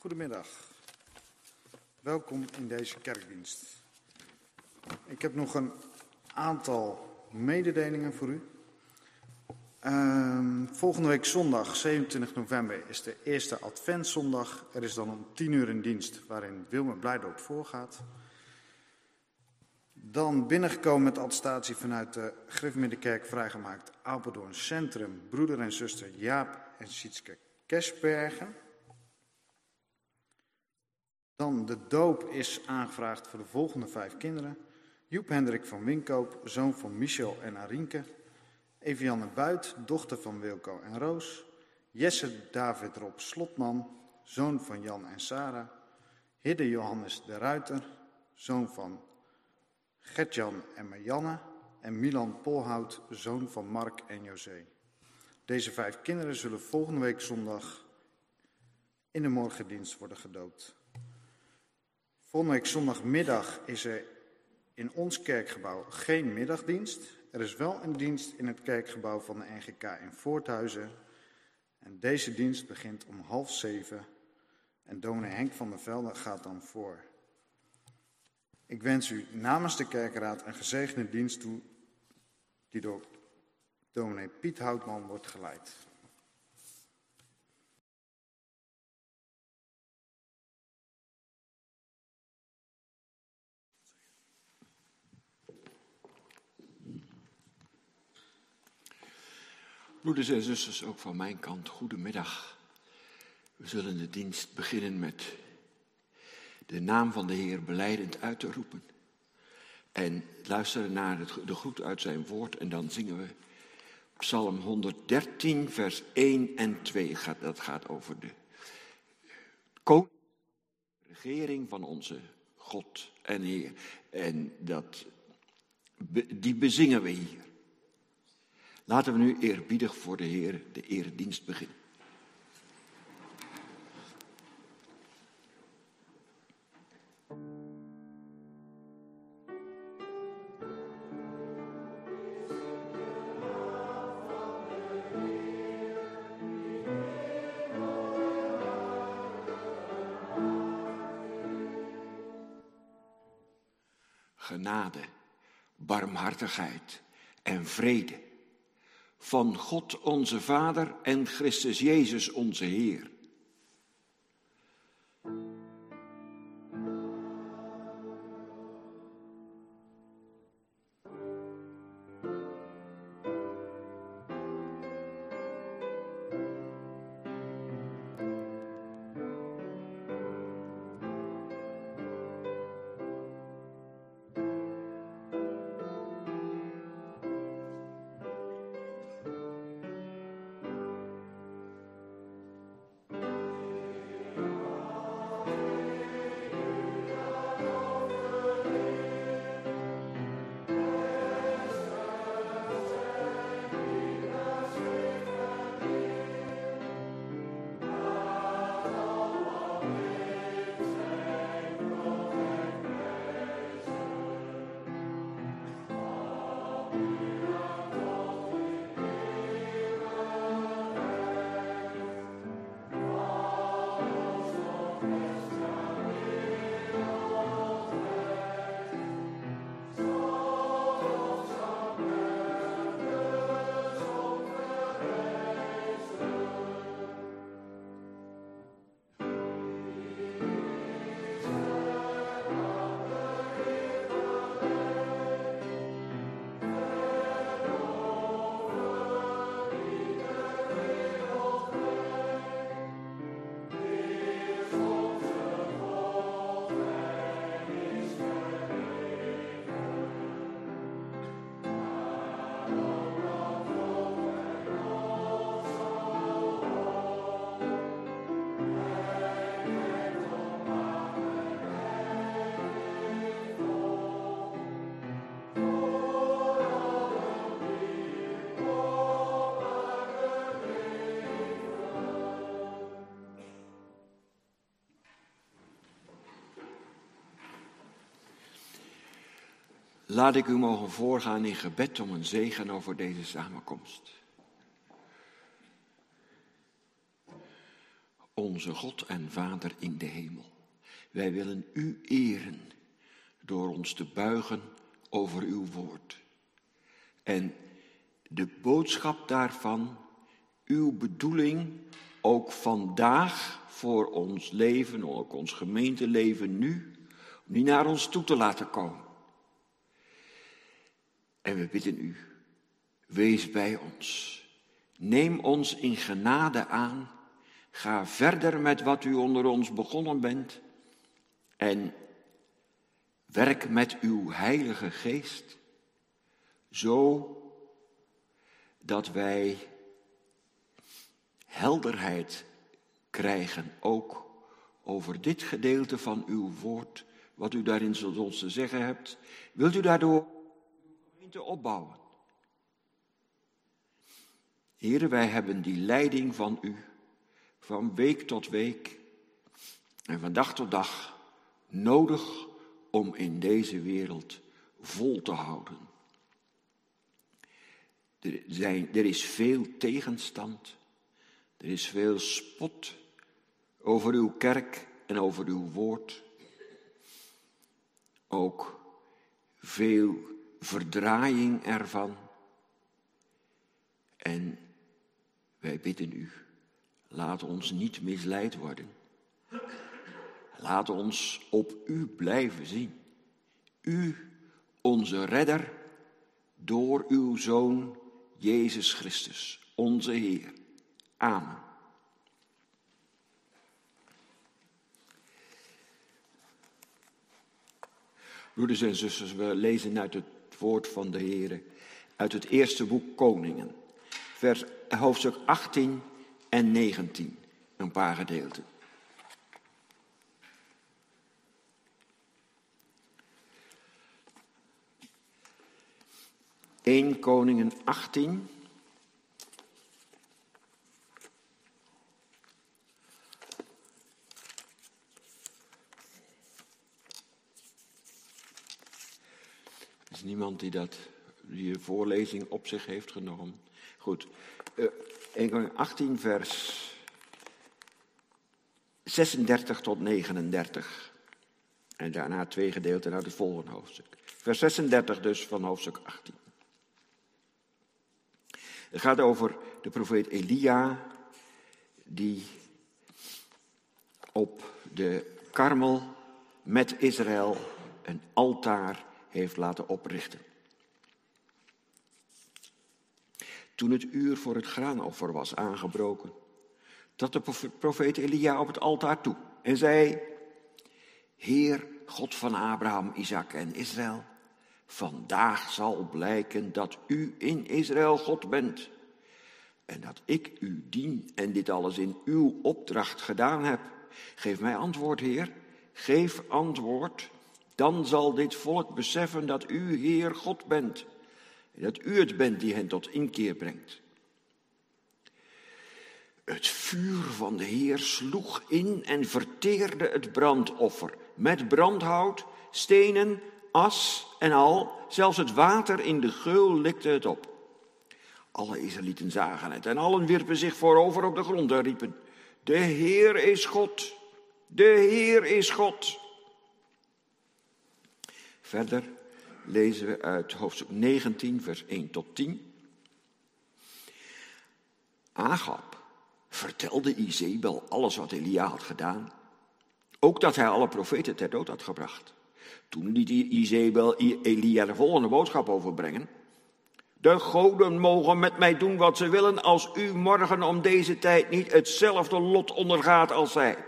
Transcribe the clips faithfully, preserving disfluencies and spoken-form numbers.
Goedemiddag. Welkom in deze kerkdienst. Ik heb nog een aantal mededelingen voor u. Uh, volgende week zondag, zevenentwintig november, is de eerste adventszondag. Er is dan om tien uur een dienst waarin Wilmer Blijdorp voorgaat. Dan binnengekomen met attestatie vanuit de Griffemiddenkerk vrijgemaakt Apeldoorn Centrum, broeder en zuster Jaap en Sietske Kesbergen. Dan de doop is aangevraagd voor de volgende vijf kinderen. Joep Hendrik van Winkoop, zoon van Michel en Arinke. Evianne Buit, dochter van Wilco en Roos. Jesse David Rob Slotman, zoon van Jan en Sarah. Hidde Johannes de Ruiter, zoon van Gertjan en Marianne. En Milan Polhout, zoon van Mark en José. Deze vijf kinderen zullen volgende week zondag in de morgendienst worden gedoopt. Volgende week zondagmiddag is er in ons kerkgebouw geen middagdienst. Er is wel een dienst in het kerkgebouw van de N G K in Voorthuizen. En deze dienst begint om half zeven. En dominee Henk van der Velde gaat dan voor. Ik wens u namens de kerkenraad een gezegende dienst toe, die door dominee Piet Houtman wordt geleid. Broeders en zusters, ook van mijn kant, goedemiddag. We zullen de dienst beginnen met de naam van de Heer belijdend uit te roepen. En luisteren naar de groet uit zijn woord en dan zingen we Psalm honderddertien, vers één en twee. Dat gaat over de koning, de regering van onze God en Heer. En dat, die bezingen we hier. Laten we nu eerbiedig voor de Heer de eredienst beginnen. Genade, barmhartigheid en vrede van God onze Vader en Christus Jezus onze Heer. Laat ik u mogen voorgaan in gebed om een zegen over deze samenkomst. onze God en Vader in de hemel. Wij willen u eren door ons te buigen over uw woord. En de boodschap daarvan, uw bedoeling ook vandaag voor ons leven, ook ons gemeenteleven nu, om die naar ons toe te laten komen. En we bidden u, wees bij ons. Neem ons in genade aan. Ga verder met wat u onder ons begonnen bent. En werk met uw Heilige Geest. Zo dat wij helderheid krijgen ook over dit gedeelte van uw woord. Wat u daarin tot ons te zeggen hebt. Wilt u daardoor uw gemeente opbouwen? Heren, wij hebben die leiding van u van week tot week en van dag tot dag nodig om in deze wereld vol te houden. Er, zijn, er is veel tegenstand, er is veel spot over uw kerk en over uw woord. Ook veel verdraaiing ervan. En wij bidden u, laat ons niet misleid worden. Laat ons op u blijven zien. U, onze redder, door uw Zoon Jezus Christus, onze Heer. Amen. Broeders en zusters, we lezen uit het woord van de Heer, uit het eerste boek Koningen. Vers, hoofdstuk achttien en negentien, een paar gedeelten. Eerste Koningen achttien. Er is niemand die, dat, die de voorlezing op zich heeft genomen. Goed, uh, Eerste Koningen achttien, vers zesendertig tot negenendertig. En daarna twee gedeelten uit het volgende hoofdstuk. Vers zesendertig dus van hoofdstuk achttien. Het gaat over de profeet Elia, die op de Karmel met Israël een altaar heeft laten oprichten. Toen het uur voor het graanoffer was aangebroken, trad de profeet Elia op het altaar toe en zei: Heer, God van Abraham, Isaac en Israël, vandaag zal blijken dat u in Israël God bent en dat ik u dien en dit alles in uw opdracht gedaan heb. Geef mij antwoord, Heer, geef antwoord, dan zal dit volk beseffen dat u, Heer, God bent en dat u het bent die hen tot inkeer brengt. Het vuur van de Heer sloeg in en verteerde het brandoffer met brandhout, stenen, as en al, zelfs het water in de geul likte het op. Alle Israëlieten zagen het en allen wierpen zich voorover op de grond en riepen: De Heer is God, de Heer is God. Verder lezen we uit hoofdstuk negentien, vers één tot tien. Agab vertelde Izebel alles wat Elia had gedaan. Ook dat hij alle profeten ter dood had gebracht. Toen liet Izebel Elia de volgende boodschap overbrengen: De goden mogen met mij doen wat ze willen als u morgen om deze tijd niet hetzelfde lot ondergaat als zij.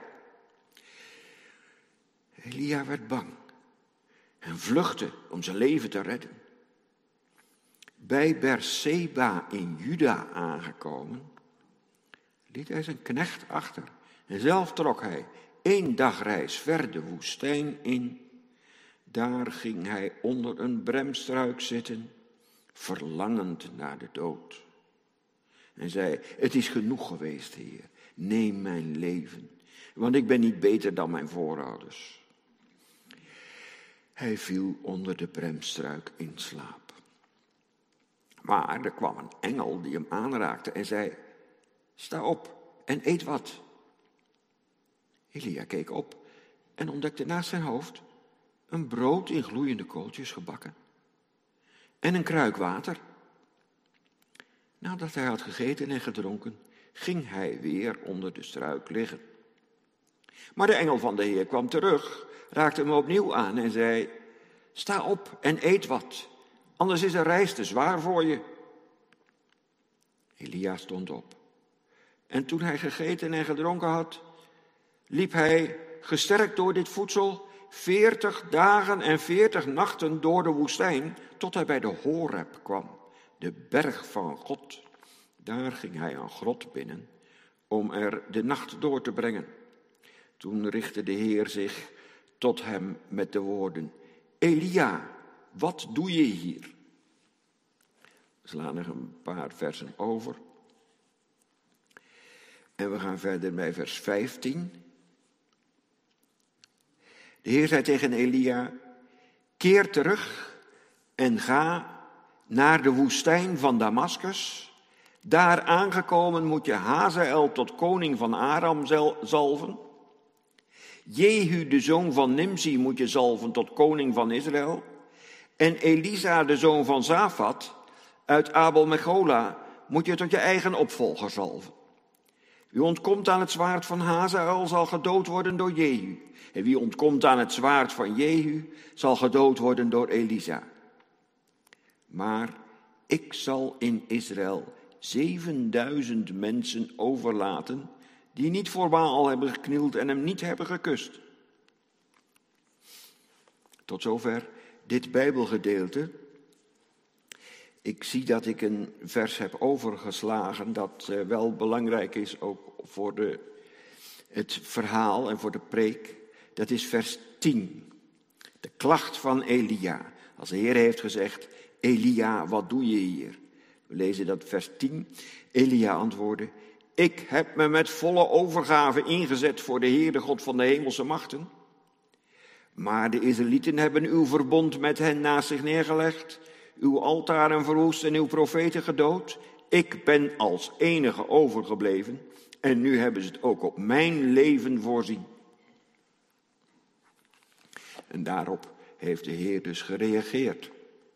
Elia werd bang en vluchtte om zijn leven te redden. Bij Beerseba in Juda aangekomen, liet hij zijn knecht achter en zelf trok hij één dagreis ver de woestijn in. Daar ging hij onder een bremstruik zitten, verlangend naar de dood. En zei: Het is genoeg geweest, Heer, neem mijn leven, want ik ben niet beter dan mijn voorouders. Hij viel onder de bremstruik in slaap. Maar er kwam een engel die hem aanraakte en zei: Sta op en eet wat. Elia keek op en ontdekte naast zijn hoofd een brood in gloeiende kooltjes gebakken en een kruik water. Nadat hij had gegeten en gedronken, ging hij weer onder de struik liggen. Maar de engel van de Heer kwam terug, raakte hem opnieuw aan en zei: sta op en eet wat, anders is de reis te zwaar voor je. Elia stond op. En toen hij gegeten en gedronken had, liep hij, gesterkt door dit voedsel, veertig dagen en veertig nachten door de woestijn, tot hij bij de Horeb kwam, de berg van God. Daar ging hij een grot binnen, om er de nacht door te brengen. Toen richtte de Heer zich tot hem met de woorden: Elia, wat doe je hier? We slaan nog een paar versen over. En we gaan verder bij vers vijftien. De Heer zei tegen Elia: keer terug en ga naar de woestijn van Damaskus. Daar aangekomen moet je Hazael tot koning van Aram zalven. Jehu, de zoon van Nimsi, moet je zalven tot koning van Israël. En Elisa, de zoon van Safat, uit Abel-Mechola, moet je tot je eigen opvolger zalven. Wie ontkomt aan het zwaard van Hazael zal gedood worden door Jehu. En wie ontkomt aan het zwaard van Jehu zal gedood worden door Elisa. Maar ik zal in Israël zevenduizend mensen overlaten die niet voor Baal hebben geknield en hem niet hebben gekust. Tot zover dit Bijbelgedeelte. Ik zie dat ik een vers heb overgeslagen dat uh, wel belangrijk is ook voor de, het verhaal en voor de preek. Dat is vers tien. De klacht van Elia. Als de Heer heeft gezegd: Elia, wat doe je hier? We lezen dat vers tien. Elia antwoordde: ik heb me met volle overgave ingezet voor de Heer, de God van de hemelse machten. Maar de Israëlieten hebben uw verbond met hen naast zich neergelegd, uw altaren verwoest en uw profeten gedood. Ik ben als enige overgebleven en nu hebben ze het ook op mijn leven voorzien. En daarop heeft de Heer dus gereageerd.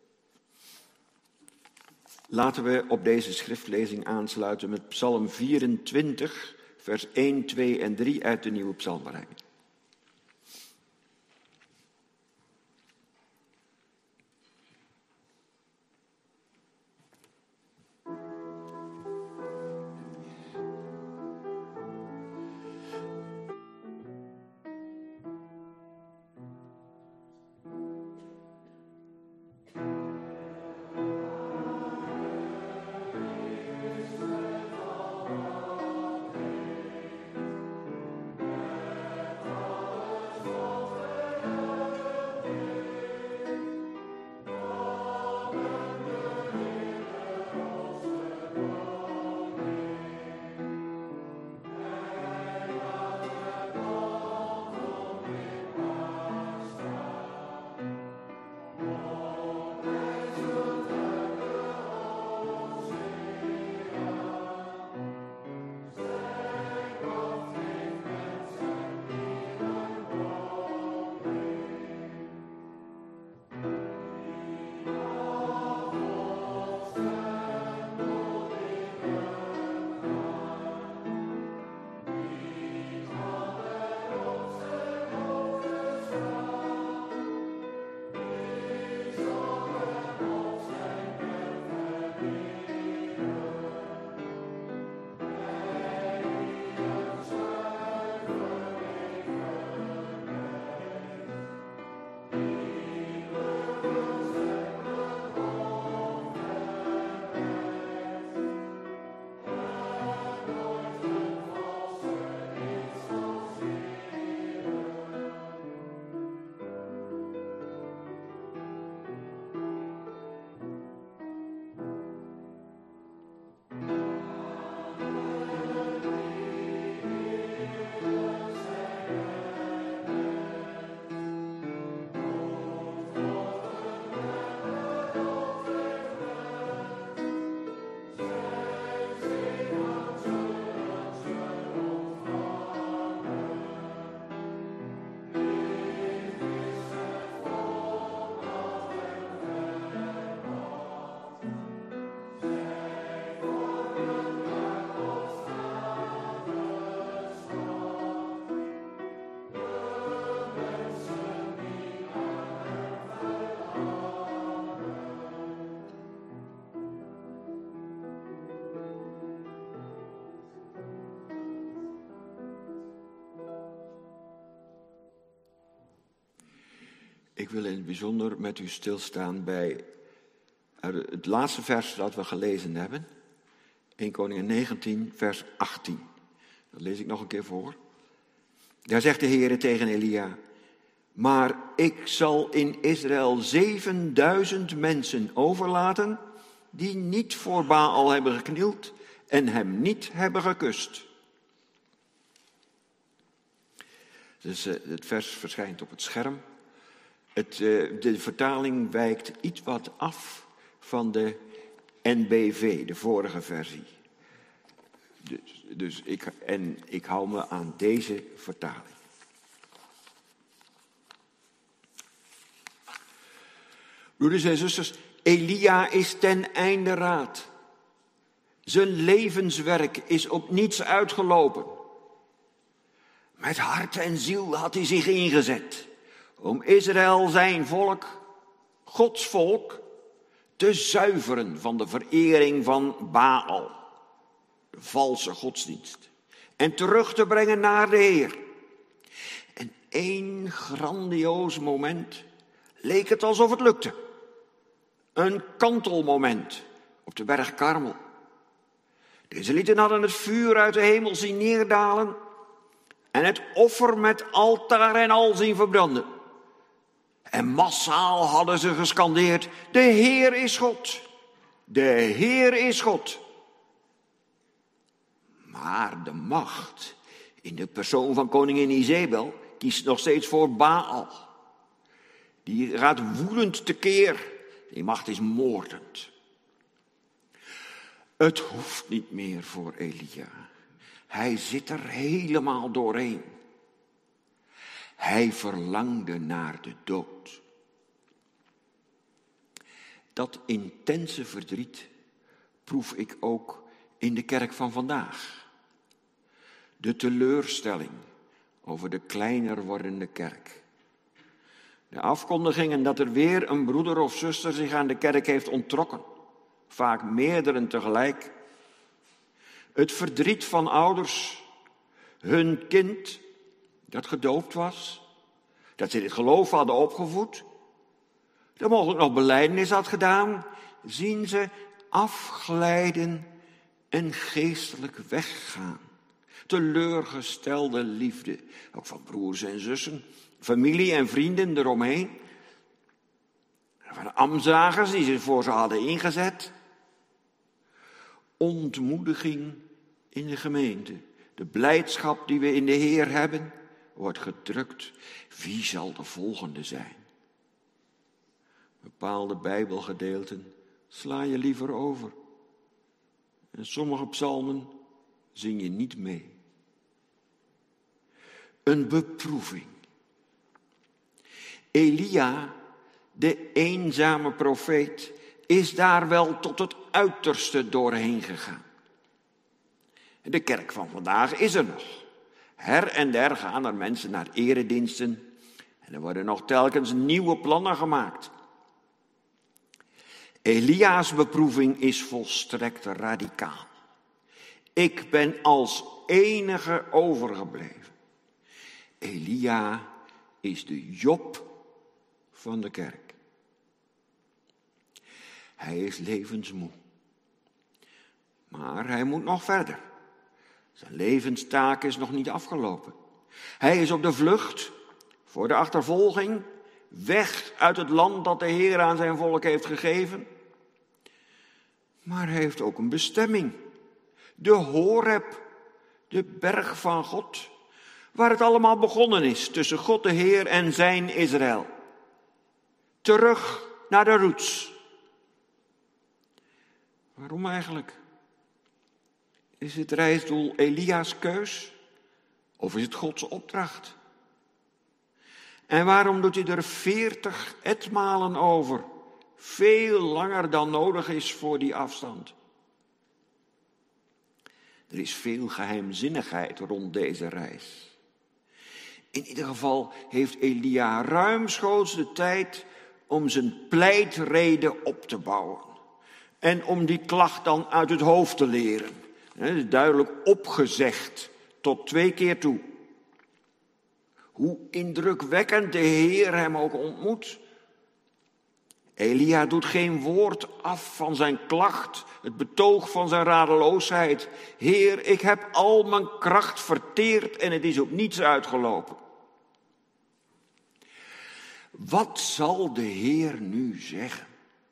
Laten we op deze schriftlezing aansluiten met Psalm vierentwintig, vers één, twee en drie uit de Nieuwe Psalmenrijking. Ik wil in het bijzonder met u stilstaan bij het laatste vers dat we gelezen hebben. Eerste Koningen negentien, vers achttien. Dat lees ik nog een keer voor. Daar zegt de Heere tegen Elia: maar ik zal in Israël zevenduizend mensen overlaten die niet voor Baal hebben geknield en hem niet hebben gekust. Dus uh, het vers verschijnt op het scherm. Het, uh, de vertaling wijkt iets wat af van de N B V, de vorige versie. Dus, dus ik, en ik hou me aan deze vertaling. Broeders en zusters, Elia is ten einde raad. Zijn levenswerk is op niets uitgelopen. Met hart en ziel had hij zich ingezet om Israël, zijn volk, Gods volk, te zuiveren van de verering van Baal, de valse godsdienst, en terug te brengen naar de Heer. En één grandioos moment leek het alsof het lukte. Een kantelmoment op de berg Karmel. De Israëlieten hadden het vuur uit de hemel zien neerdalen en het offer met altaar en al zien verbranden. En massaal hadden ze gescandeerd: de Heer is God, de Heer is God. Maar de macht in de persoon van koningin Izebel kiest nog steeds voor Baal. Die gaat woedend tekeer. Die macht is moordend. Het hoeft niet meer voor Elia. Hij zit er helemaal doorheen. Hij verlangde naar de dood. Dat intense verdriet proef ik ook in de kerk van vandaag. De teleurstelling over de kleiner wordende kerk. De afkondigingen dat er weer een broeder of zuster zich aan de kerk heeft onttrokken. Vaak meerdere tegelijk. Het verdriet van ouders. Hun kind dat gedoopt was. Dat ze dit geloof hadden opgevoed. Dat mogelijk nog belijdenis had gedaan. Zien ze afglijden en geestelijk weggaan. Teleurgestelde liefde. Ook van broers en zussen. Familie en vrienden eromheen. Van ambtsdragers die zich voor ze hadden ingezet. Ontmoediging in de gemeente. De blijdschap die we in de Heer hebben, wordt gedrukt. Wie zal de volgende zijn? Bepaalde Bijbelgedeelten sla je liever over. En sommige psalmen zing je niet mee. Een beproeving. Elia, de eenzame profeet, is daar wel tot het uiterste doorheen gegaan. De kerk van vandaag is er nog. Her en der gaan er mensen naar erediensten en er worden nog telkens nieuwe plannen gemaakt. Elia's beproeving is volstrekt radicaal. Ik ben als enige overgebleven. Elia is de Job van de kerk. Hij is levensmoe. Maar hij moet nog verder. Zijn levenstaak is nog niet afgelopen. Hij is op de vlucht voor de achtervolging, weg uit het land dat de Heer aan zijn volk heeft gegeven. Maar hij heeft ook een bestemming. De Horeb, de berg van God, waar het allemaal begonnen is tussen God de Heer en zijn Israël. Terug naar de roots. Waarom eigenlijk? Is het reisdoel Elia's keus? Of is het Gods opdracht? En waarom doet hij er veertig etmalen over? Veel langer dan nodig is voor die afstand. Er is veel geheimzinnigheid rond deze reis. In ieder geval heeft Elia ruimschoots de tijd om zijn pleitrede op te bouwen. En om die klacht dan uit het hoofd te leren. Het is duidelijk opgezegd tot twee keer toe. Hoe indrukwekkend de Heer hem ook ontmoet. Elia doet geen woord af van zijn klacht, het betoog van zijn radeloosheid. Heer, ik heb al mijn kracht verteerd en het is op niets uitgelopen. Wat zal de Heer nu zeggen?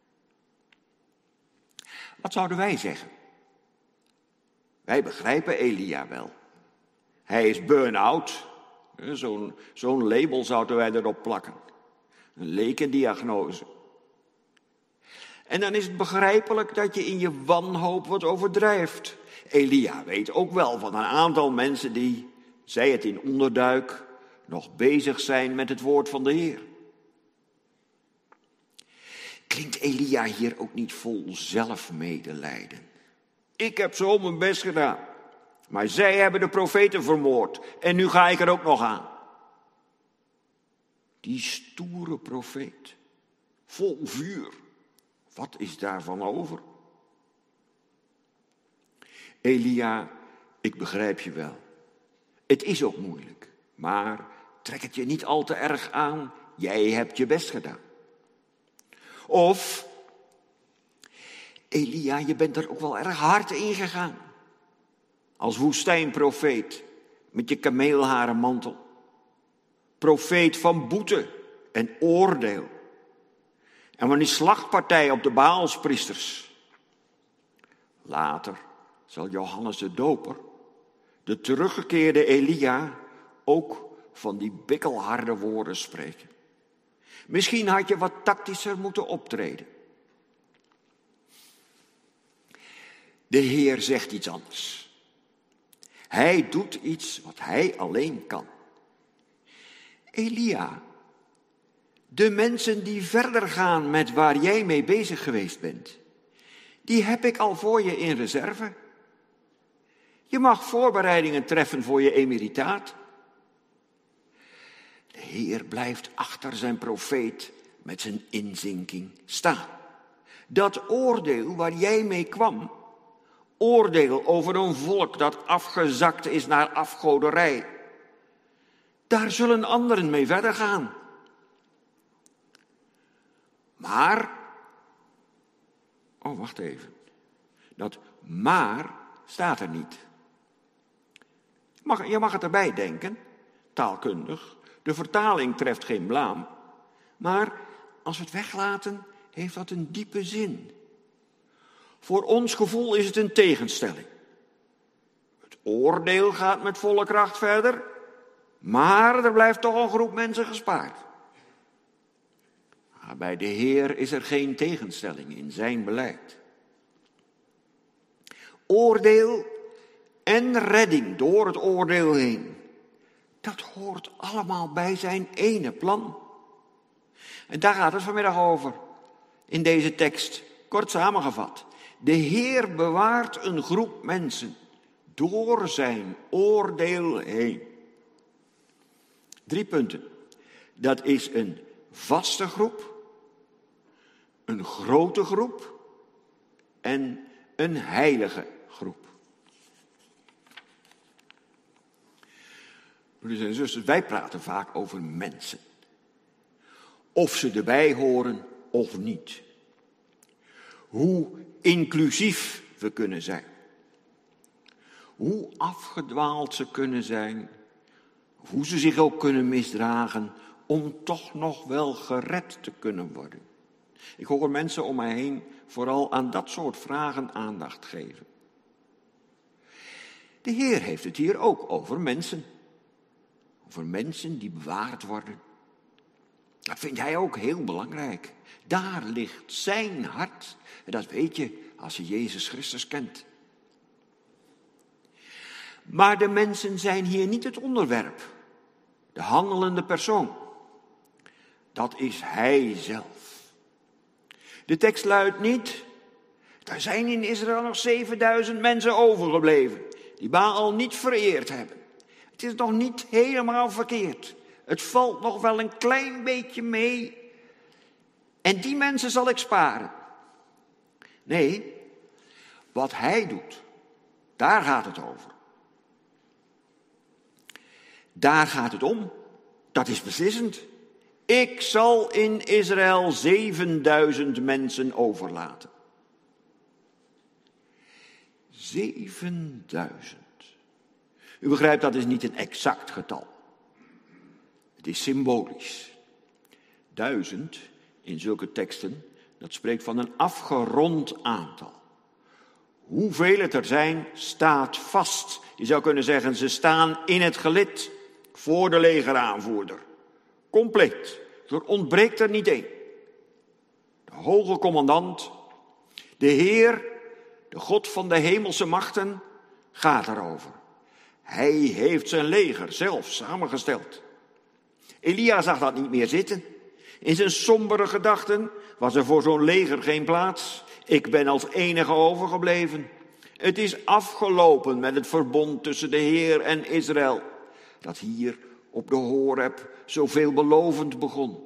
Wat zouden wij zeggen? Wij begrijpen Elia wel. Hij is burn-out. Zo'n, zo'n label zouden wij erop plakken. Een lekendiagnose. En dan is het begrijpelijk dat je in je wanhoop wat overdrijft. Elia weet ook wel van een aantal mensen die, zij het in onderduik, nog bezig zijn met het woord van de Heer. Klinkt Elia hier ook niet vol zelfmedelijden? Ik heb zo mijn best gedaan, maar zij hebben de profeten vermoord en nu ga ik er ook nog aan. Die stoere profeet, vol vuur, wat is daarvan over? Elia, ik begrijp je wel. Het is ook moeilijk, maar trek het je niet al te erg aan. Jij hebt je best gedaan. Of, Elia, je bent er ook wel erg hard in gegaan. Als woestijnprofeet met je kameelharen mantel. Profeet van boete en oordeel. En van die slachtpartij op de Baalspriesters. Later zal Johannes de Doper, de teruggekeerde Elia, ook van die bikkelharde woorden spreken. Misschien had je wat tactischer moeten optreden. De Heer zegt iets anders. Hij doet iets wat hij alleen kan. Elia, de mensen die verder gaan met waar jij mee bezig geweest bent, die heb ik al voor je in reserve. Je mag voorbereidingen treffen voor je emeritaat. De Heer blijft achter zijn profeet met zijn inzinking staan. Dat oordeel waar jij mee kwam, oordeel over een volk dat afgezakt is naar afgoderij, daar zullen anderen mee verder gaan. Maar, oh wacht even, dat maar staat er niet. Mag, je mag het erbij denken, taalkundig. De vertaling treft geen blaam. Maar als we het weglaten, heeft dat een diepe zin. Voor ons gevoel is het een tegenstelling. Het oordeel gaat met volle kracht verder, maar er blijft toch een groep mensen gespaard. Maar bij de Heer is er geen tegenstelling in zijn beleid. Oordeel en redding door het oordeel heen. Dat hoort allemaal bij zijn ene plan. En daar gaat het vanmiddag over. In deze tekst, kort samengevat. De Heer bewaart een groep mensen door zijn oordeel heen. Drie punten. Dat is een vaste groep, een grote groep en een heilige groep. Broeders en zusters, wij praten vaak over mensen. Of ze erbij horen of niet. Hoe inclusief we kunnen zijn. Hoe afgedwaald ze kunnen zijn. Hoe ze zich ook kunnen misdragen om toch nog wel gered te kunnen worden. Ik hoor mensen om mij heen vooral aan dat soort vragen aandacht geven. De Heer heeft het hier ook over mensen. Over mensen die bewaard worden. Dat vindt hij ook heel belangrijk. Daar ligt zijn hart. En dat weet je als je Jezus Christus kent. Maar de mensen zijn hier niet het onderwerp. De handelende persoon. Dat is hij zelf. De tekst luidt niet: er zijn in Israël nog zevenduizend mensen overgebleven die Baal niet vereerd hebben. Het is nog niet helemaal verkeerd. Het valt nog wel een klein beetje mee. En die mensen zal ik sparen. Nee, wat hij doet, daar gaat het over. Daar gaat het om dat is beslissend. Ik zal in Israël zevenduizend mensen overlaten. Zevenduizend. U begrijpt, dat is niet een exact getal. Het is symbolisch. Duizend, in zulke teksten, dat spreekt van een afgerond aantal. Hoeveel het er zijn, staat vast. Je zou kunnen zeggen, ze staan in het gelid voor de legeraanvoerder. Compleet. Er ontbreekt er niet één. De hoge commandant, de Heer, de God van de hemelse machten, gaat erover. Hij heeft zijn leger zelf samengesteld. Elia zag dat niet meer zitten. In zijn sombere gedachten was er voor zo'n leger geen plaats. Ik ben als enige overgebleven. Het is afgelopen met het verbond tussen de Heer en Israël, dat hier op de Horeb zo veelbelovend begon.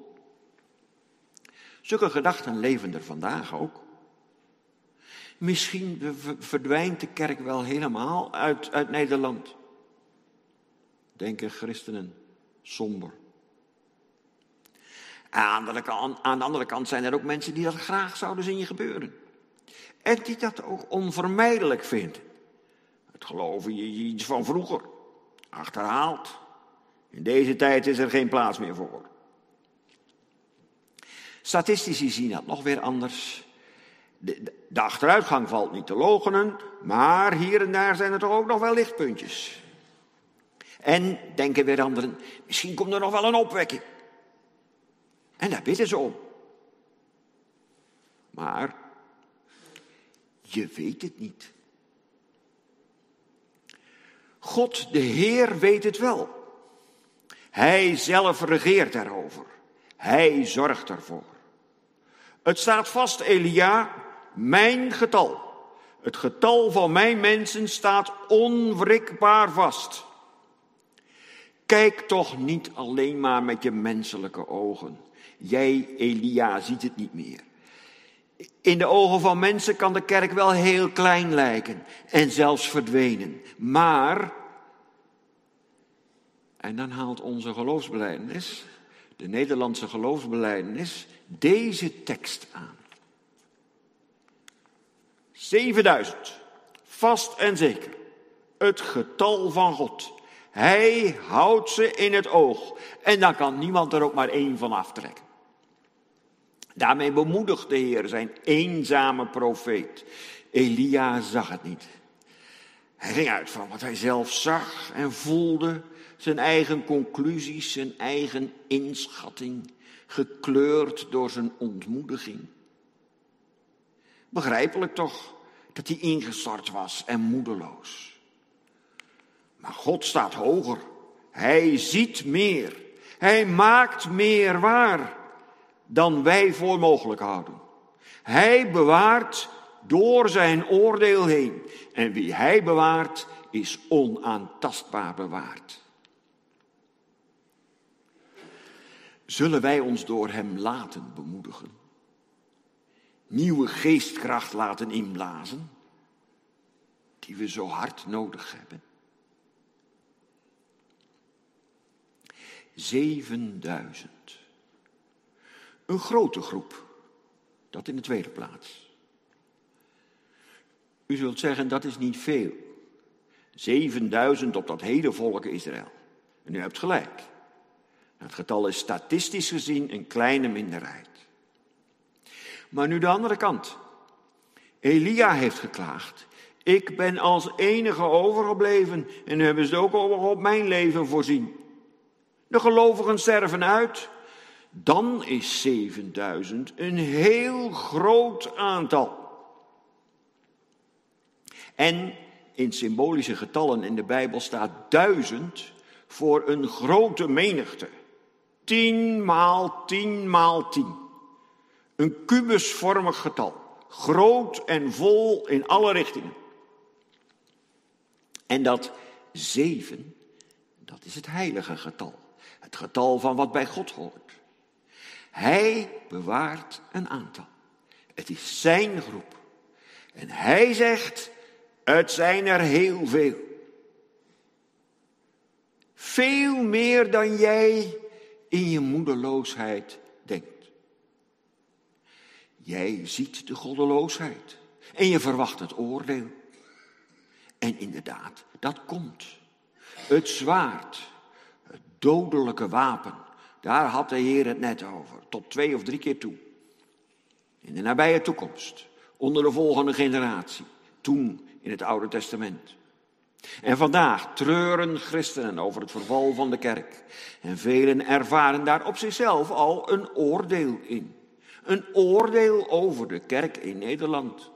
Zulke gedachten leven er vandaag ook. Misschien verdwijnt de kerk wel helemaal uit, uit Nederland. Denken christenen somber. Aan de, kant, aan de andere kant zijn er ook mensen die dat graag zouden zien gebeuren. En die dat ook onvermijdelijk vinden. Het geloven je iets van vroeger. Achterhaald. In deze tijd is er geen plaats meer voor. Statistici zien dat nog weer anders. De, de, de achteruitgang valt niet te loochenen, maar hier en daar zijn er toch ook nog wel lichtpuntjes. En, denken weer anderen, misschien komt er nog wel een opwekking. En daar bidden ze om. Maar je weet het niet. God, de Heer, weet het wel. Hij zelf regeert erover. Hij zorgt ervoor. Het staat vast, Elia, mijn getal. Het getal van mijn mensen staat onwrikbaar vast. Kijk toch niet alleen maar met je menselijke ogen. Jij, Elia, ziet het niet meer. In de ogen van mensen kan de kerk wel heel klein lijken en zelfs verdwenen. Maar, en dan haalt onze geloofsbelijdenis, de Nederlandse geloofsbelijdenis, deze tekst aan. zevenduizend, vast en zeker, het getal van God. Hij houdt ze in het oog en dan kan niemand er ook maar één van aftrekken. Daarmee bemoedigt de Heer zijn eenzame profeet. Elia zag het niet. Hij ging uit van wat hij zelf zag en voelde, zijn eigen conclusies, zijn eigen inschatting, gekleurd door zijn ontmoediging. Begrijpelijk toch dat hij ingestort was en moedeloos. Maar God staat hoger. Hij ziet meer. Hij maakt meer waar dan wij voor mogelijk houden. Hij bewaart door zijn oordeel heen. En wie hij bewaart, is onaantastbaar bewaard. Zullen wij ons door hem laten bemoedigen? Nieuwe geestkracht laten inblazen, die we zo hard nodig hebben? Zevenduizend. Een grote groep, dat in de tweede plaats. U zult zeggen, dat is niet veel. Zevenduizend op dat hele volk Israël. En u hebt gelijk. Het getal is statistisch gezien een kleine minderheid. Maar nu de andere kant. Elia heeft geklaagd. Ik ben als enige overgebleven en nu hebben ze ook op mijn leven voorzien. De gelovigen sterven uit. Dan is zevenduizend een heel groot aantal. En in symbolische getallen in de Bijbel staat duizend voor een grote menigte. Tien maal tien maal tien. Een kubusvormig getal. Groot en vol in alle richtingen. En dat zeven, dat is het heilige getal. Het getal van wat bij God hoort. Hij bewaart een aantal. Het is zijn groep. En hij zegt, het zijn er heel veel. Veel meer dan jij in je moedeloosheid denkt. Jij ziet de goddeloosheid en je verwacht het oordeel. En inderdaad, dat komt. Het zwaard, het dodelijke wapen, daar had de Heer het net over, tot twee of drie keer toe. In de nabije toekomst, onder de volgende generatie, toen in het Oude Testament. En vandaag treuren christenen over het verval van de kerk. En velen ervaren daar op zichzelf al een oordeel in. Een oordeel over de kerk in Nederland.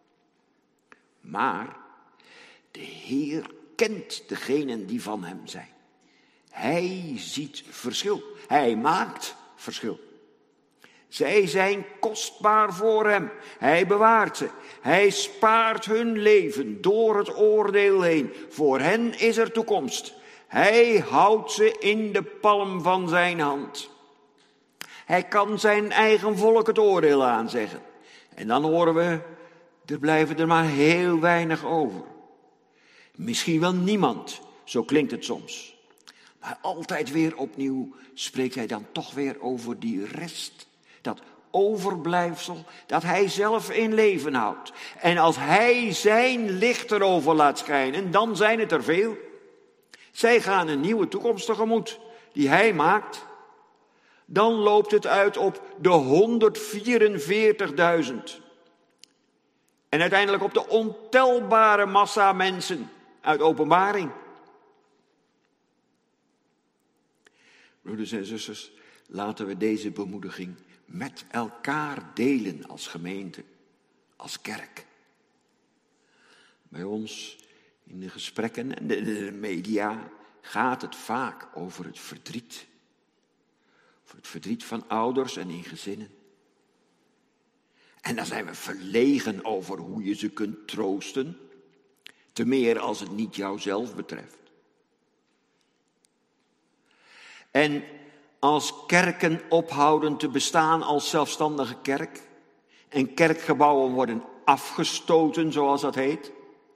Maar de Heer kent degenen die van hem zijn. Hij ziet verschil. Hij maakt verschil. Zij zijn kostbaar voor hem. Hij bewaart ze. Hij spaart hun leven door het oordeel heen. Voor hen is er toekomst. Hij houdt ze in de palm van zijn hand. Hij kan zijn eigen volk het oordeel aanzeggen. En dan horen we, er blijven er maar heel weinig over. Misschien wel niemand, zo klinkt het soms. Maar altijd weer opnieuw spreekt hij dan toch weer over die rest. Dat overblijfsel dat hij zelf in leven houdt. En als hij zijn licht erover laat schijnen, dan zijn het er veel. Zij gaan een nieuwe toekomst tegemoet, die hij maakt. Dan loopt het uit op de honderdvierenveertigduizend. En uiteindelijk op de ontelbare massa mensen uit Openbaring. Broeders en zusters, laten we deze bemoediging met elkaar delen als gemeente, als kerk. Bij ons in de gesprekken en de, de media gaat het vaak over het verdriet. Over het verdriet van ouders en in gezinnen. En dan zijn we verlegen over hoe je ze kunt troosten, te meer als het niet jouzelf betreft. En als kerken ophouden te bestaan als zelfstandige kerk en kerkgebouwen worden afgestoten, zoals dat heet.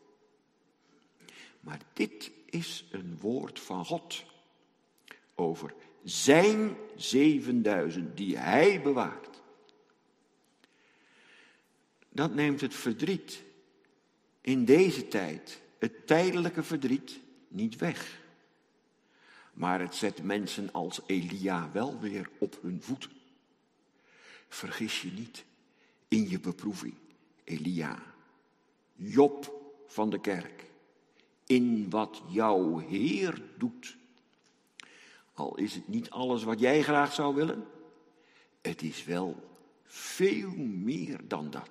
Maar dit is een woord van God over zijn zevenduizend die hij bewaart. Dat neemt het verdriet in deze tijd, het tijdelijke verdriet, niet weg. Maar het zet mensen als Elia wel weer op hun voeten. Vergis je niet in je beproeving, Elia, Job van de kerk, in wat jouw Heer doet. Al is het niet alles wat jij graag zou willen, het is wel veel meer dan dat.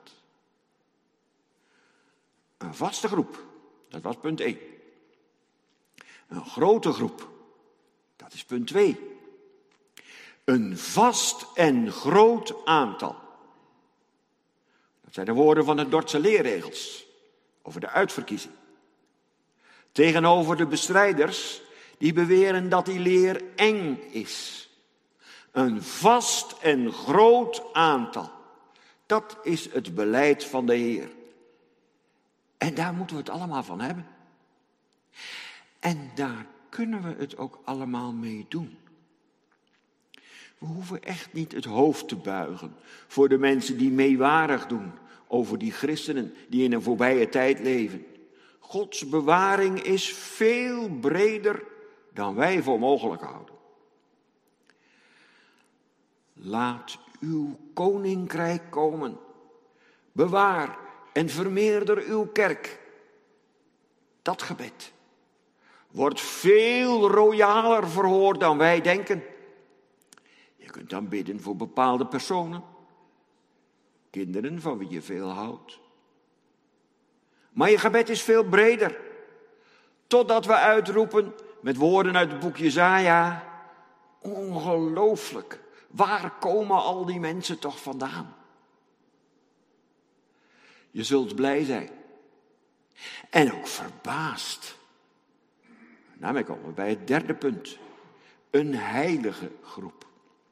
Een vaste groep, dat was punt één. Een grote groep. Dat is punt twee. Een vast en groot aantal. Dat zijn de woorden van de Dordtse leerregels over de uitverkiezing. Tegenover de bestrijders die beweren dat die leer eng is. Een vast en groot aantal. Dat is het beleid van de Heer. En daar moeten we het allemaal van hebben. En daar kunnen we het ook allemaal mee doen. We hoeven echt niet het hoofd te buigen voor de mensen die meewarig doen over die christenen die in een voorbije tijd leven. Gods bewaring is veel breder dan wij voor mogelijk houden. Laat uw koninkrijk komen. Bewaar en vermeerder uw kerk. Dat gebed wordt veel royaler verhoord dan wij denken. Je kunt dan bidden voor bepaalde personen. Kinderen van wie je veel houdt. Maar je gebed is veel breder. Totdat we uitroepen met woorden uit het boek Jesaja. Ongelooflijk. Waar komen al die mensen toch vandaan? Je zult blij zijn. En ook verbaasd. Daarmee komen we bij het derde punt. Een heilige groep.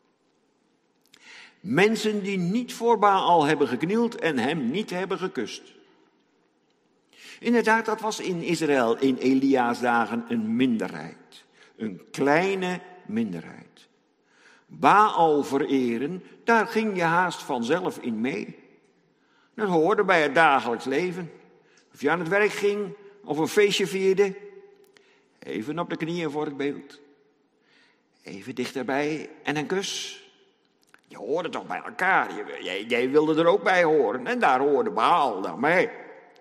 Mensen die niet voor Baal hebben geknield en hem niet hebben gekust. Inderdaad, dat was in Israël in Elia's dagen een minderheid. Een kleine minderheid. Baal vereren, daar ging je haast vanzelf in mee. Dat hoorde bij het dagelijks leven. Of je aan het werk ging of een feestje vierde. Even op de knieën voor het beeld. Even dichterbij en een kus. Je hoorde toch bij elkaar. Jij, jij wilde er ook bij horen. En daar hoorde Baal dan mee.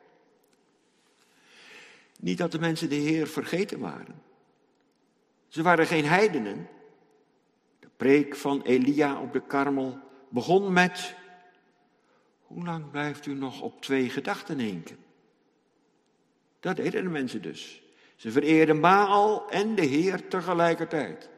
Niet dat de mensen de Heer vergeten waren. Ze waren geen heidenen. De preek van Elia op de Karmel begon met: hoe lang blijft u nog op twee gedachten hinken? Dat deden de mensen dus. Ze vereerden Baal en de Heer tegelijkertijd.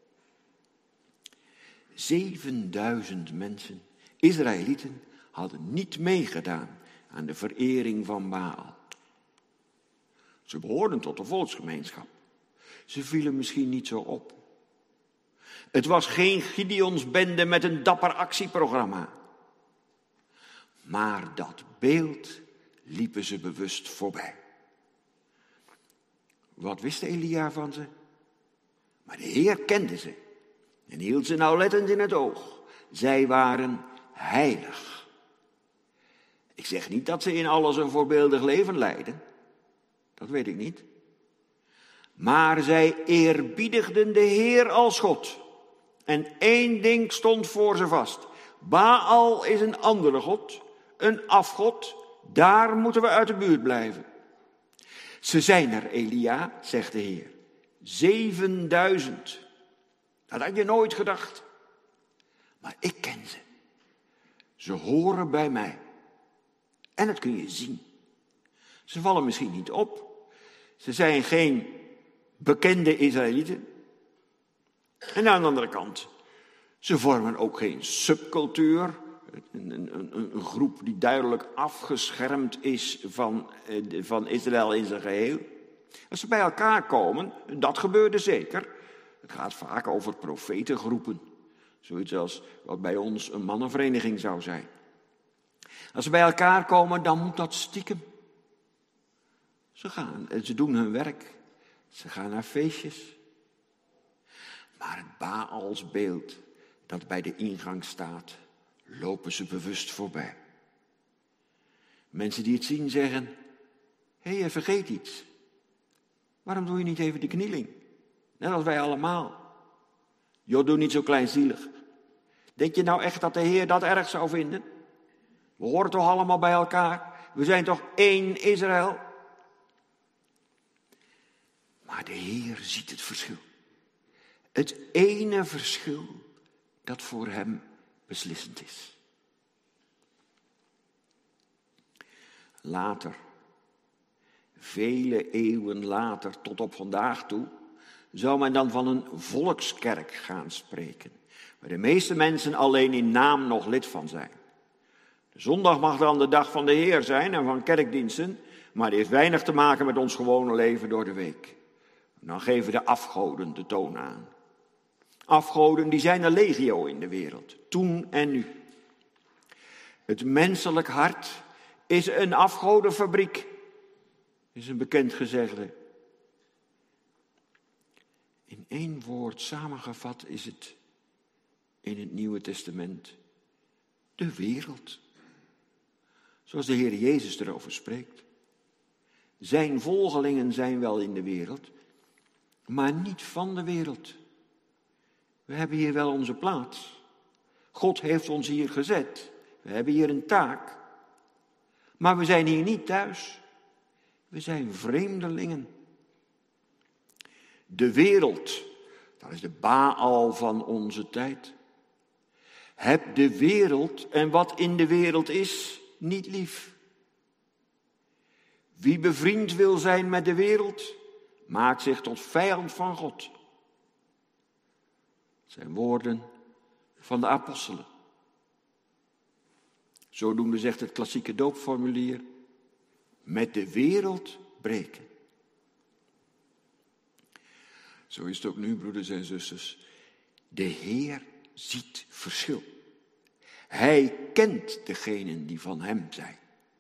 Zevenduizend mensen, Israëlieten, hadden niet meegedaan aan de verering van Baal. Ze behoorden tot de volksgemeenschap. Ze vielen misschien niet zo op. Het was geen Gideonsbende met een dapper actieprogramma. Maar dat beeld liepen ze bewust voorbij. Wat wist Elia van ze? Maar de Heer kende ze en hield ze nauwlettend in het oog. Zij waren heilig. Ik zeg niet dat ze in alles een voorbeeldig leven leidden. Dat weet ik niet. Maar zij eerbiedigden de Heer als God. En één ding stond voor ze vast. Baal is een andere god, een afgod. Daar moeten we uit de buurt blijven. Ze zijn er, Elia, zegt de Heer. Zevenduizend. Dat had je nooit gedacht. Maar ik ken ze. Ze horen bij mij. En dat kun je zien. Ze vallen misschien niet op. Ze zijn geen bekende Israëlieten. En aan de andere kant, ze vormen ook geen subcultuur. Een, een, een, een groep die duidelijk afgeschermd is van, van Israël in zijn geheel. Als ze bij elkaar komen, dat gebeurde zeker. Het gaat vaak over profetengroepen. Zoiets als wat bij ons een mannenvereniging zou zijn. Als ze bij elkaar komen, dan moet dat stiekem. Ze gaan en ze doen hun werk. Ze gaan naar feestjes. Maar het Baalsbeeld dat bij de ingang staat, lopen ze bewust voorbij. Mensen die het zien zeggen: hé, hey, je vergeet iets. Waarom doe je niet even de knieling? Net als wij allemaal. Joh, doe niet zo kleinzielig. Denk je nou echt dat de Heer dat erg zou vinden? We horen toch allemaal bij elkaar? We zijn toch één Israël? Maar de Heer ziet het verschil. Het ene verschil dat voor hem beslissend is. Later, vele eeuwen later, tot op vandaag toe, zou men dan van een volkskerk gaan spreken, waar de meeste mensen alleen in naam nog lid van zijn. De zondag mag dan de dag van de Heer zijn en van kerkdiensten, maar die heeft weinig te maken met ons gewone leven door de week. En dan geven de afgoden de toon aan. Afgoden, die zijn er legio in de wereld, toen en nu. Het menselijk hart is een afgodenfabriek, is een bekend gezegde. In één woord samengevat is het in het Nieuwe Testament de wereld. Zoals de Heer Jezus erover spreekt. Zijn volgelingen zijn wel in de wereld, maar niet van de wereld. We hebben hier wel onze plaats. God heeft ons hier gezet. We hebben hier een taak. Maar we zijn hier niet thuis. We zijn vreemdelingen. De wereld, dat is de Baal van onze tijd. Heb de wereld en wat in de wereld is niet lief. Wie bevriend wil zijn met de wereld, maakt zich tot vijand van God. Het zijn woorden van de apostelen. Zodoende zegt het klassieke doopformulier: met de wereld breken. Zo is het ook nu, broeders en zusters. De Heer ziet verschil. Hij kent degenen die van hem zijn.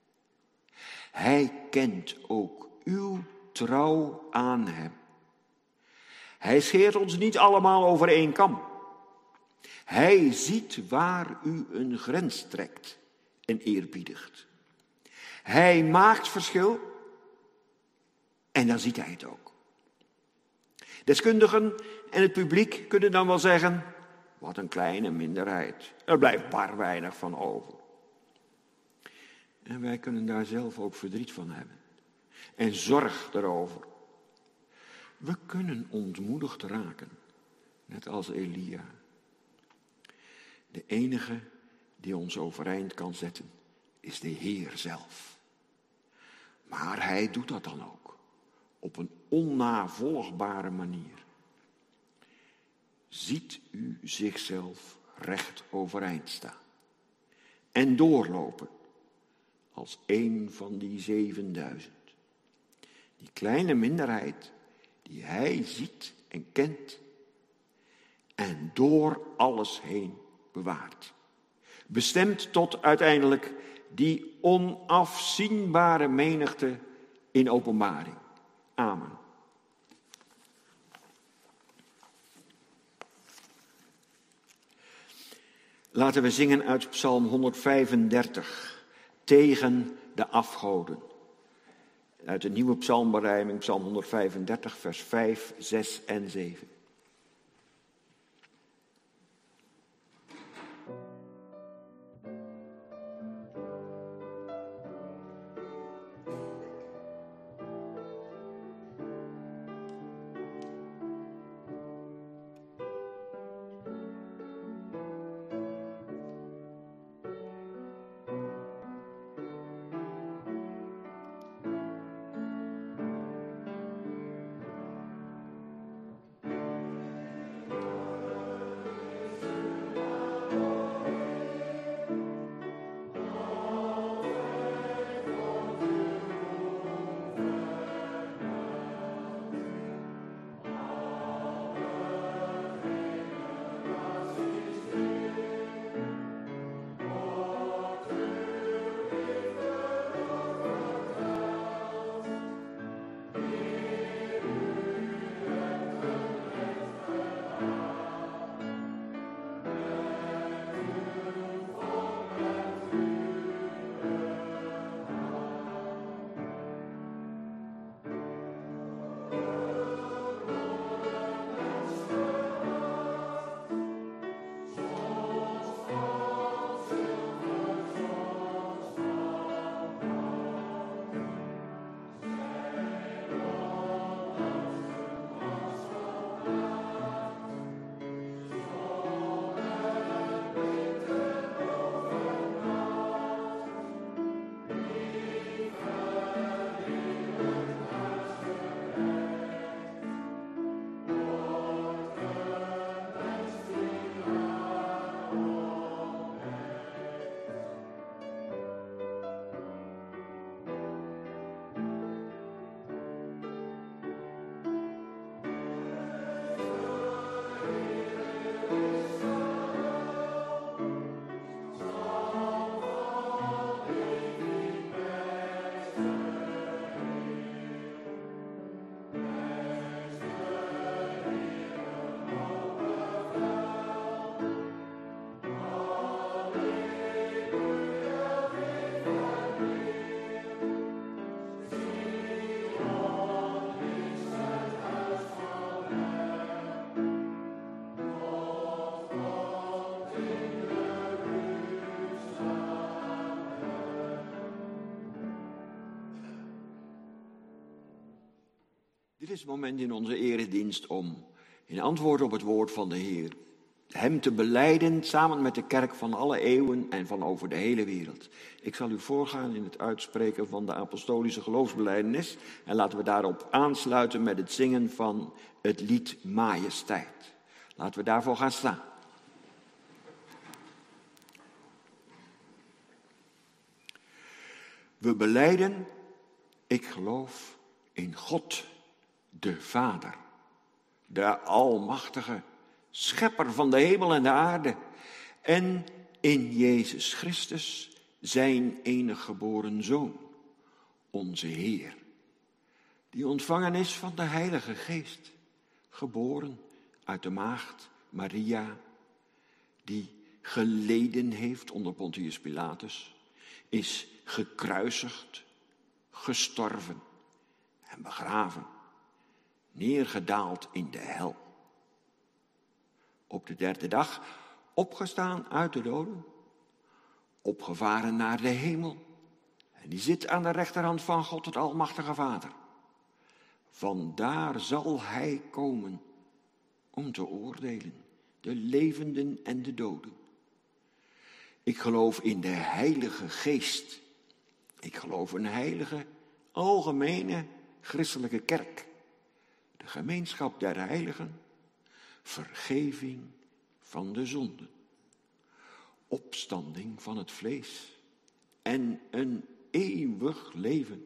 Hij kent ook uw trouw aan hem. Hij scheert ons niet allemaal over één kam. Hij ziet waar u een grens trekt en eerbiedigt. Hij maakt verschil en dan ziet hij het ook. Deskundigen en het publiek kunnen dan wel zeggen, wat een kleine minderheid. Er blijft maar weinig van over. En wij kunnen daar zelf ook verdriet van hebben. En zorg erover. We kunnen ontmoedigd raken, net als Elia. De enige die ons overeind kan zetten, is de Heer zelf. Maar hij doet dat dan ook, op een onnavolgbare manier. Ziet u zichzelf recht overeind staan en doorlopen als een van die zevenduizend. Die kleine minderheid die hij ziet en kent en door alles heen bewaart. Bestemd tot uiteindelijk die onafzienbare menigte in openbaring. Amen. Laten we zingen uit Psalm honderdvijfendertig, tegen de afgoden. Uit de nieuwe psalmberijming, Psalm honderdvijfendertig, vers vijf, zes en zeven. Dit is het moment in onze eredienst om, in antwoord op het woord van de Heer, hem te belijden samen met de kerk van alle eeuwen en van over de hele wereld. Ik zal u voorgaan in het uitspreken van de apostolische geloofsbelijdenis en laten we daarop aansluiten met het zingen van het lied Majesteit. Laten we daarvoor gaan staan. We belijden, ik geloof in God, de Vader, de Almachtige, Schepper van de hemel en de aarde, en in Jezus Christus, zijn enige geboren Zoon, onze Heer, die ontvangen is van de Heilige Geest, geboren uit de maagd Maria, die geleden heeft onder Pontius Pilatus, is gekruisigd, gestorven en begraven, neergedaald in de hel. Op de derde dag opgestaan uit de doden, opgevaren naar de hemel. En die zit aan de rechterhand van God, het Almachtige Vader. Vandaar zal hij komen om te oordelen, de levenden en de doden. Ik geloof in de Heilige Geest. Ik geloof in een heilige, algemene, christelijke kerk. De gemeenschap der heiligen, vergeving van de zonden, opstanding van het vlees en een eeuwig leven.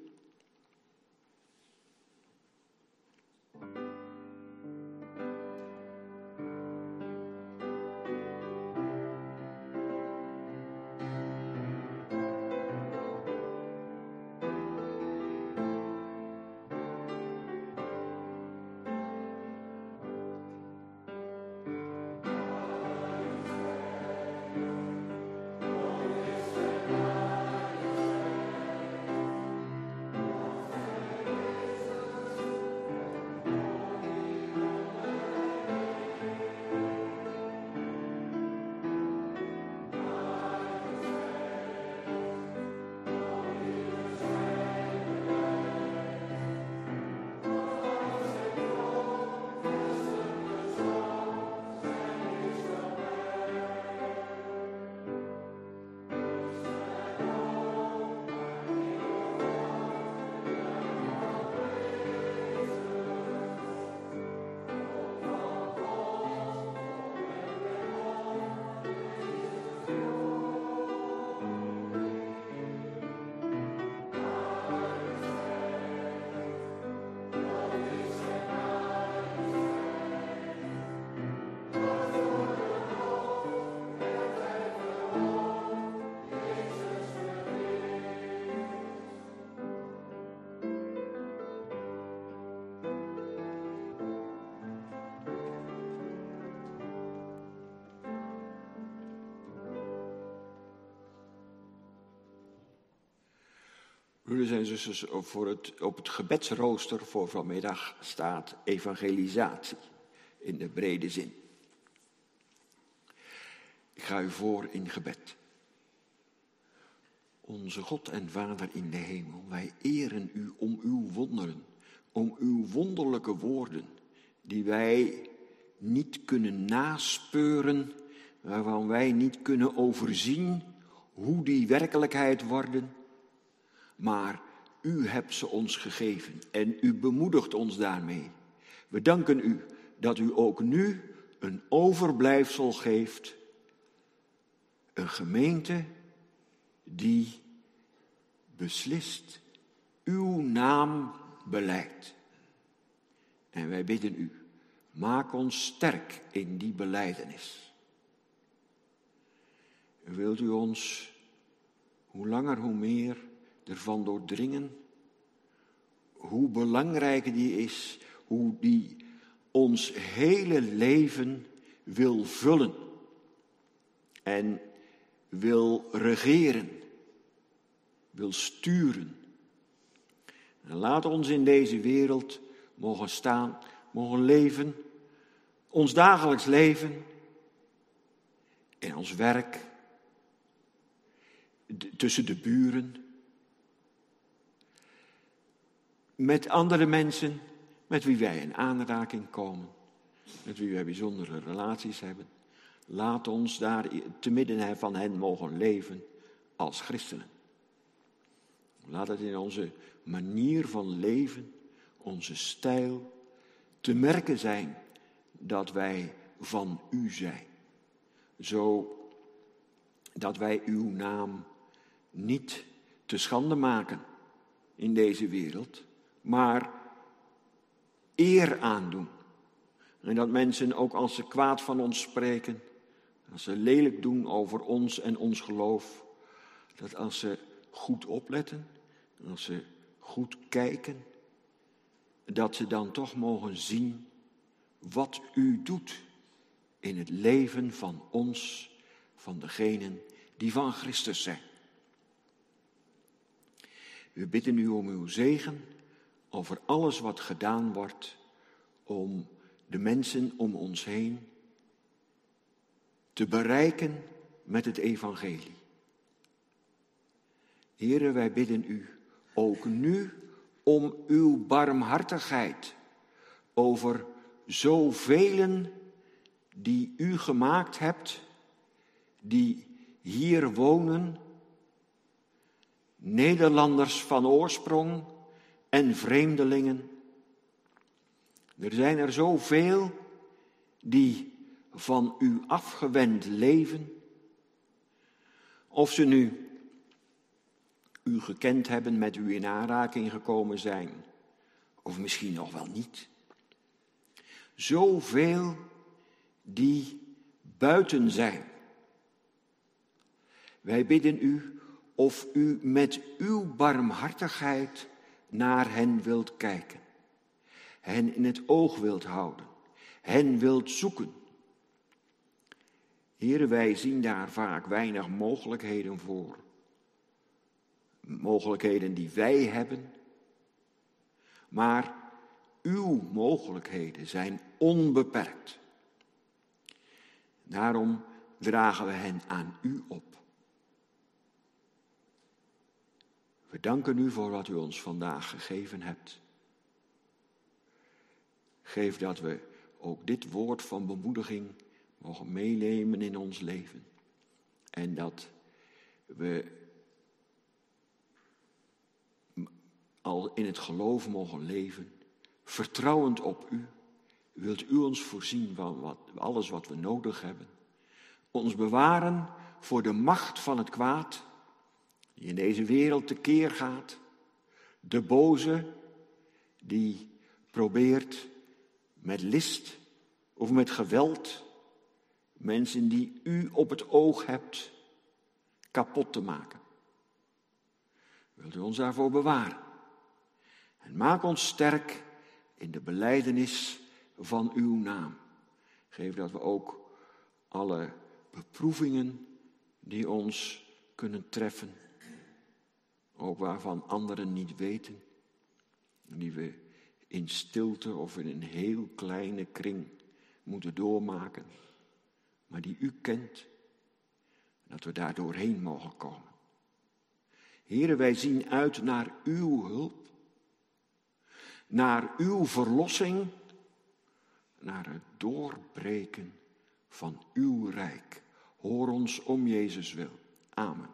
Broeders en zusters, voor het, op het gebedsrooster voor vanmiddag staat evangelisatie in de brede zin. Ik ga u voor in gebed. Onze God en Vader in de hemel, wij eren u om uw wonderen, om uw wonderlijke woorden, die wij niet kunnen naspeuren, waarvan wij niet kunnen overzien hoe die werkelijkheid worden. Maar u hebt ze ons gegeven en u bemoedigt ons daarmee. We danken u dat u ook nu een overblijfsel geeft. Een gemeente die beslist uw naam belijdt. En wij bidden u, maak ons sterk in die belijdenis. Wilt u ons hoe langer hoe meer ervan doordringen hoe belangrijk die is, hoe die ons hele leven wil vullen en wil regeren, wil sturen. En laat ons in deze wereld mogen staan, mogen leven, ons dagelijks leven, in ons werk, tussen de buren, met andere mensen met wie wij in aanraking komen, met wie wij bijzondere relaties hebben. Laat ons daar te midden van hen mogen leven als christenen. Laat het in onze manier van leven, onze stijl, te merken zijn dat wij van u zijn. Zo dat wij uw naam niet te schande maken in deze wereld, maar eer aandoen. En dat mensen ook als ze kwaad van ons spreken, als ze lelijk doen over ons en ons geloof, dat als ze goed opletten, als ze goed kijken, dat ze dan toch mogen zien wat u doet in het leven van ons, van degenen die van Christus zijn. We bidden u om uw zegen over alles wat gedaan wordt om de mensen om ons heen te bereiken met het evangelie. Here, wij bidden u ook nu om uw barmhartigheid over zoveel die u gemaakt hebt, die hier wonen, Nederlanders van oorsprong en vreemdelingen. Er zijn er zoveel die van u afgewend leven, of ze nu u gekend hebben, met u in aanraking gekomen zijn, of misschien nog wel niet. Zoveel die buiten zijn. Wij bidden u of u met uw barmhartigheid naar hen wilt kijken, hen in het oog wilt houden, hen wilt zoeken. Here, wij zien daar vaak weinig mogelijkheden voor. Mogelijkheden die wij hebben. Maar uw mogelijkheden zijn onbeperkt. Daarom dragen we hen aan u op. We danken u voor wat u ons vandaag gegeven hebt. Geef dat we ook dit woord van bemoediging mogen meenemen in ons leven. En dat we al in het geloof mogen leven, vertrouwend op u. Wilt u ons voorzien van wat, alles wat we nodig hebben. Ons bewaren voor de macht van het kwaad, die in deze wereld tekeer gaat. De boze, die probeert met list of met geweld mensen die u op het oog hebt kapot te maken. Wilt u ons daarvoor bewaren? En maak ons sterk in de belijdenis van uw naam. Geef dat we ook alle beproevingen die ons kunnen treffen, ook waarvan anderen niet weten, die we in stilte of in een heel kleine kring moeten doormaken, maar die u kent, dat we daar doorheen mogen komen. Here, wij zien uit naar uw hulp, naar uw verlossing, naar het doorbreken van uw rijk. Hoor ons om Jezus wil. Amen.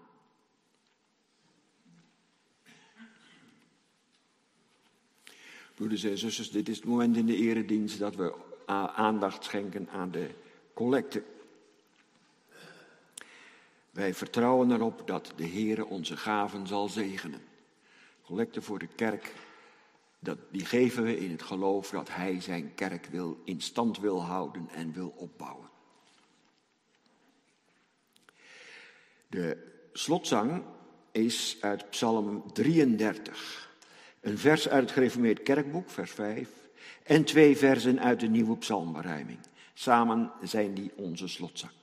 Broeders en zusters, dit is het moment in de eredienst dat we aandacht schenken aan de collecte. Wij vertrouwen erop dat de Heere onze gaven zal zegenen. Collecte voor de kerk, dat, die geven we in het geloof dat Hij zijn kerk wil, in stand wil houden en wil opbouwen. De slotzang is uit Psalm drieëndertig. Een vers uit het gereformeerd kerkboek, vers vijf. En twee versen uit de nieuwe psalmberijming. Samen zijn die onze slotzang.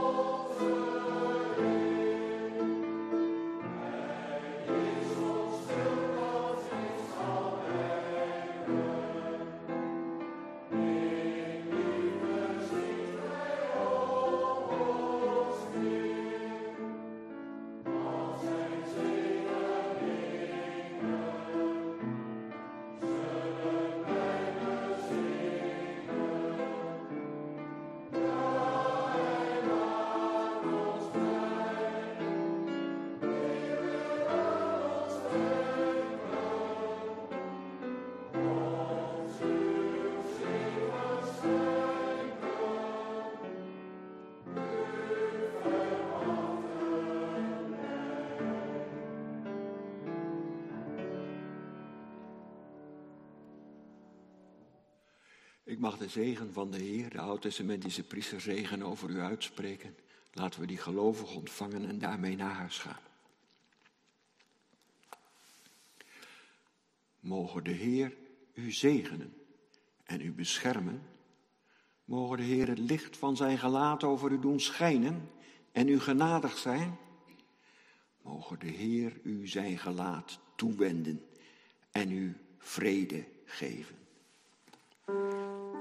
Ik mag de zegen van de Heer, de oud-testamentische priesterzegen, over u uitspreken. Laten we die gelovig ontvangen en daarmee naar huis gaan. Mogen de Heer u zegenen en u beschermen. Mogen de Heer het licht van zijn gelaat over u doen schijnen en u genadig zijn. Mogen de Heer u zijn gelaat toewenden en u vrede geven.